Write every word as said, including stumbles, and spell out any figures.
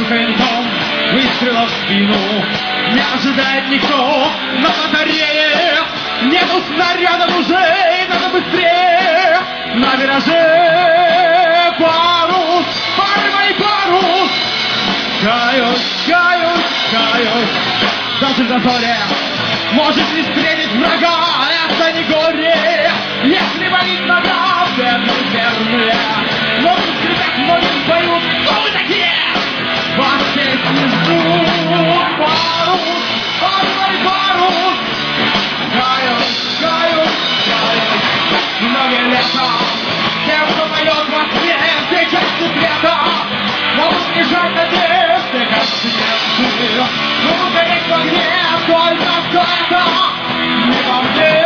Бью винтом, выстрела в спину. Не ожидает никто на батарее. Нету снарядов уже, надо быстрее. На вираже парус, поймай парус. Каюсь, каюсь, каюсь. Даже в дозоре может не встретить врага. Это не горе, если болит нога. Верные, верные, могут скрипать, многим поют. Кто вы такие? Вас здесь не ждут. Парус, поймай парус. Каюсь, каюсь, каюсь. Многие лета тем, кто поет во сне, все части света могут лежать надежды, как снег. Могут гореть в огне, только что это не во мне.